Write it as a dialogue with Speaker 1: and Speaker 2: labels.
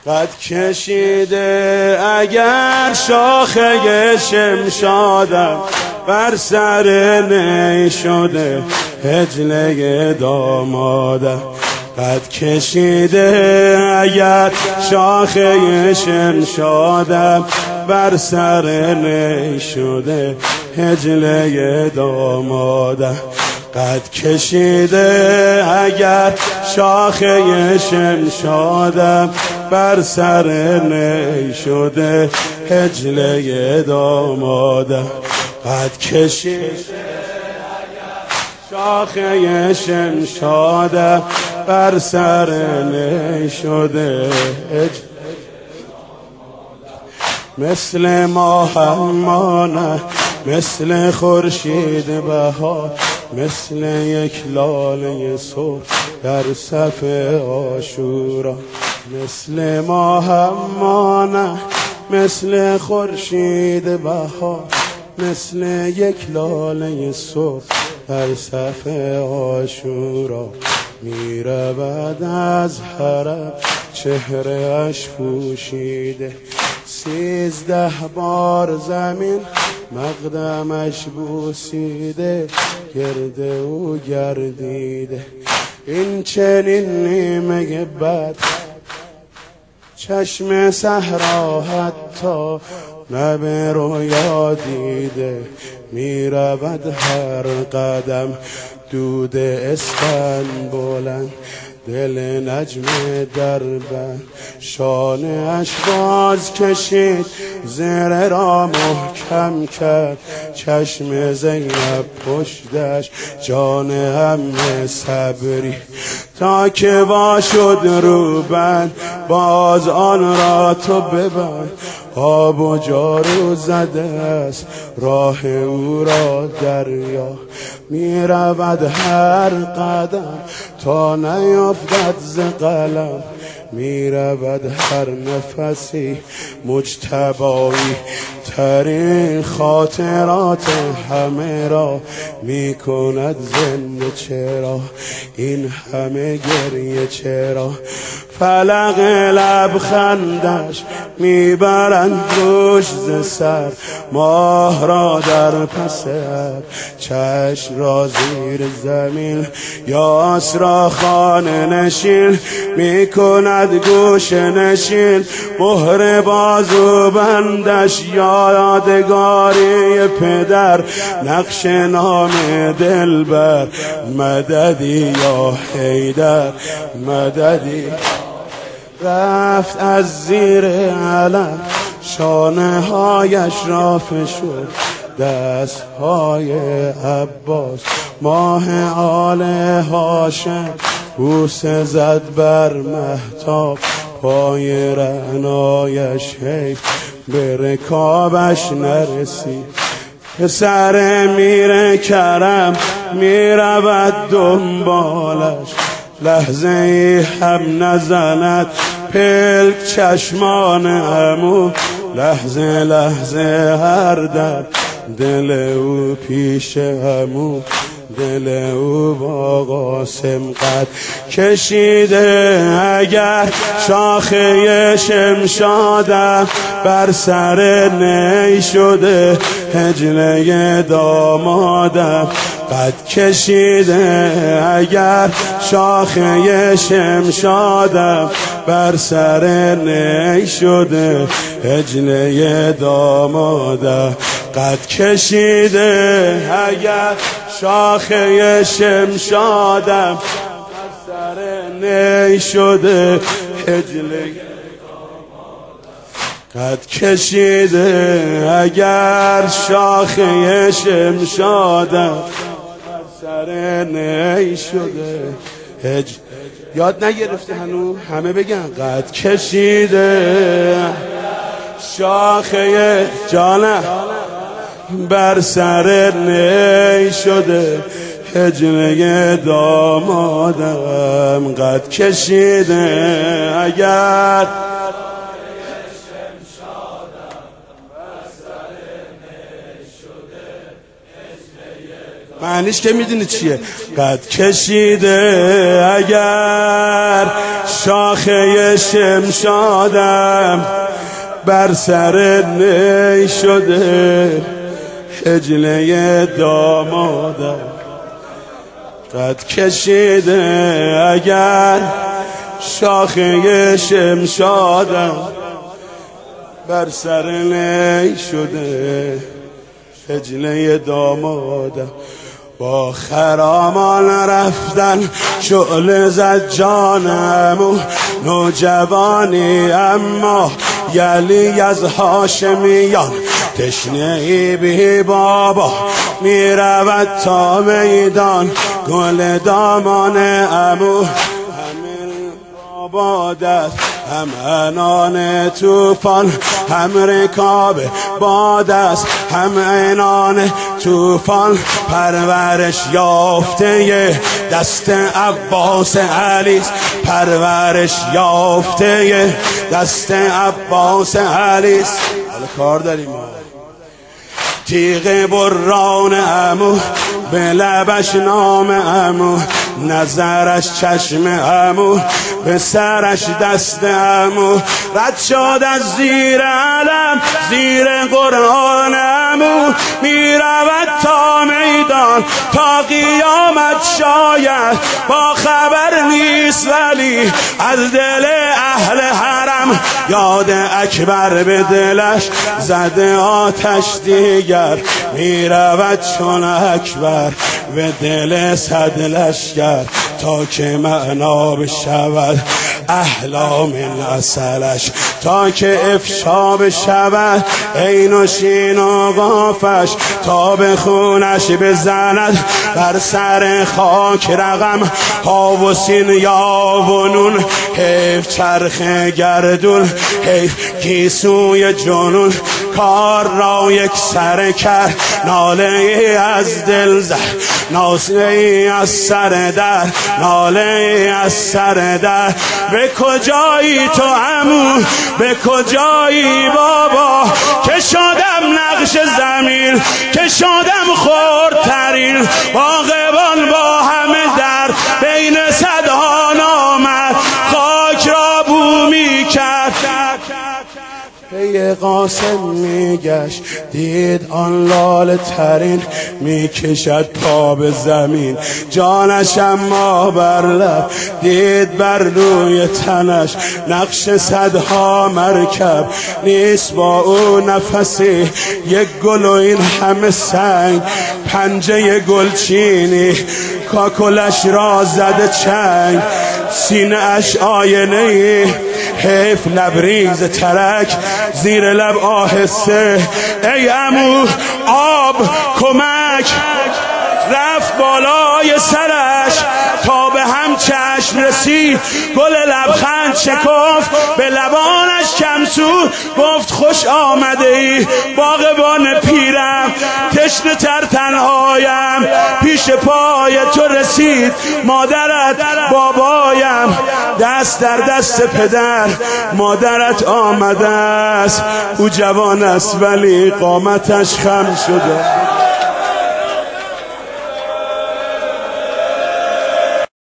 Speaker 1: قد کشیده اگر شاخه شمشادم، بر سر نی شده حجله دامادم. قد کشیده اگر شاخه شمشادم، بر سر نی شده حجله دامادم. قد کشیده اگر شاخه شمشادم، بر سر نی شده حجله دامادم. قد کشیده شاخه شمشادم، بر سر نی شده مثل ماهمانه، مثل خورشید بهار، مثل یک لاله صبح در صف عاشورا. مثل ماهمانه، مثل خورشید بهار، مثل یک لاله صبح در صف عاشورا. میرود از حرم چهره اش پوشیده، 13 بار زمین مقدمش بوسیده، گرد او گردیده. این چنین نیمه بد چشم صحرا حتی نه به رویا دیده. میرود هر قدم دود اسفند، دل نجم دربند. شانه اش باز کشید، زره را محکم کرد، چشم زینب پشتش جان عم صبری. تا که وا شد روبند، باز آن را تو ببند. آب و جارو زده است راه او را دریا. میرود هر قدم تا نیفتد ز قلم، میرود هر نفسی مجتبایی ترین خاطرات همه را میکند زنده. چرا این همه گریه چرا؟ فلق لبخندش میبرند دوش ز سر، ماه را در پس ابر، چشم را زیر زمین، یاس را خانه نشین میکند گوش نشین. مهر بازو بندش یادگاری پدر، نقش نام دلبر، مددی یا حیدر مددی. رفت از زیر علم شانه هایش را فشرد، دست های عباس ماه آل هاشم، بوسه زد بر مهتاب پای رعنایش، حیف به رکابش نرسید. پسر میر کرم میرود دنبالش، لحظه ای هم نزند پلک چشمان عمو. لحظه لحظه هر درد دل او پیش عمو، دل او با قاسم قد کشیده اگر شاخه شمشادم، بر سر نی شده حجله دامادم. قد کشیده اگر شاخه شمشادم، بر سر نی شده حجله دامادم. قد کشیده اگر شاخه شمشادم، بر سر نی شده حجله. قد کشیده اگر شاخه شمشادم، بر سر نی شده یاد نگرفته هنو؟ همه بگن قد کشیده شاخه جانه، بر سر نی شده حجله دامادم. قد کشیده اگر معنیش که میدونی چیه؟ قد کشیده اگر شاخه شمشادم بر سر نی شده حجله دامادم قد کشیده اگر شاخه شمشادم بر سر نی شده حجله دامادم با خرامان رفتن شعله زد جانم و نوجوانی اما یلی از هاشمیان تشنه ای بی بابا می رود تا میدان گل دامان امو همین بادت هم عنان توفان هم رکاب باد است هم عنان توفان پرورش یافته دست عباس علی پرورش یافته دست عباس علی حالا کار داریم تیغ بران عمو به لبش نام عمو نظرش چشم عمو به سرش دست عمو رد شد از زیر علم زیر قرآن عمو می رود تا میدان تا قیامت شاید با خبر نیست ولی از دل اهل حرم یاد اکبر به دلش زده آتش دیگر می رود چون اکبر به دل صد لشکر تا که معنا بشود احلام نسلش تا که افشا بشود عین و شین و قافش تا به خونش بزند بر سر خاک رقم ها و سین یا و نون حیف چرخ گردون حیف گیسوی جنون کار را یک سر کرد ناله از دل زد ناله از سر در ناله از سر در به کجایی تو عمو به کجایی بابا که شدم نقش زمین که شدم خردترین باغبان با همه در بین صدها نامد خاک را بومی کرد پی قاسم میگشت دید آن لاله ترین میکشد پا به زمین جانش اما بر لب دید بر روی تنش نقش صدها مرکب نیست با او نفسی یک گل و این همه سنگ پنجه گلچینی کاکلش را زده چنگ سینه اش آینه حیف لبریز ترک زیر لب آهسته ای عمو آب کمک رفت بالای سرش تا به هم چشم رسید گل لبخند شکفت به لبانش کمسو گفت خوش آمده ای باغبان پیرم تشنه تر تنهایم پیش پای تو رسید مادرت بابایم دست در دست پدر مادرت آمده است او جوان است ولی قامتش خم شده